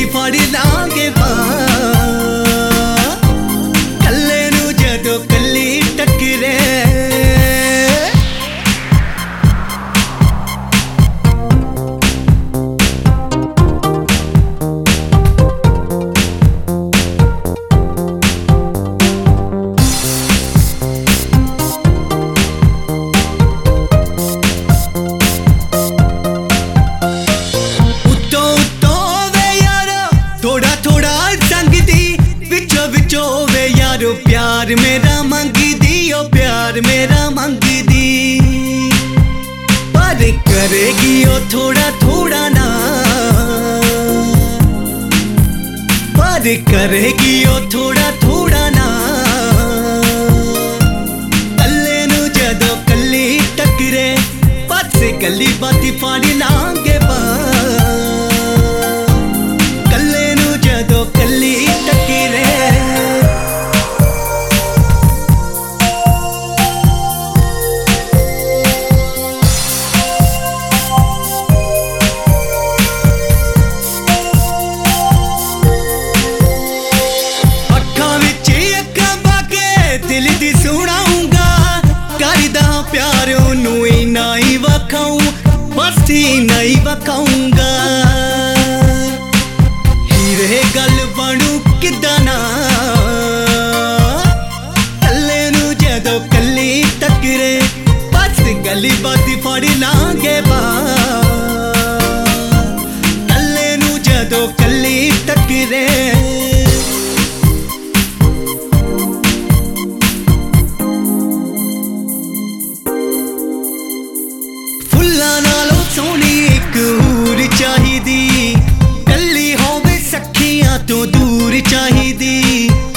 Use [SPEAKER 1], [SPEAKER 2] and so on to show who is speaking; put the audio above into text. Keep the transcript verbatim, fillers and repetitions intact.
[SPEAKER 1] ਫੜ ਲਾਂਗੇ ਬਾਂਹ ਕੱਲੇ ਨੂੰ ਜਦੋਂ ਕੱਲੀ ਟੱਕਰੇ प्यार मेरा मंगी दी ओ प्यार मेरा मंगी दी पर करेगी ओ थोड़ा थोड़ा ना पर करेगी ओ थोड़ा थोड़ा ना कल्ले नू जदों कल्ली टकरे पासे गली बाती फाड़ी लांगे बांह कल्ले नू जदों कल्ली टकरे दिल दी सुनाऊंगा करदा प्यार ओनू इना ही वखाऊं बस इना ही वखाऊंगा हीरे गल बनू किदा ना कल्ले नू जदों कल्ली टकरे बस गली बाती फड़ लांगे बांह कल्ले नू जदों कल्ली टकरे सोनी एक हूर चाहिदी कल्ली होवे सखियां तो दूर चाहिदी।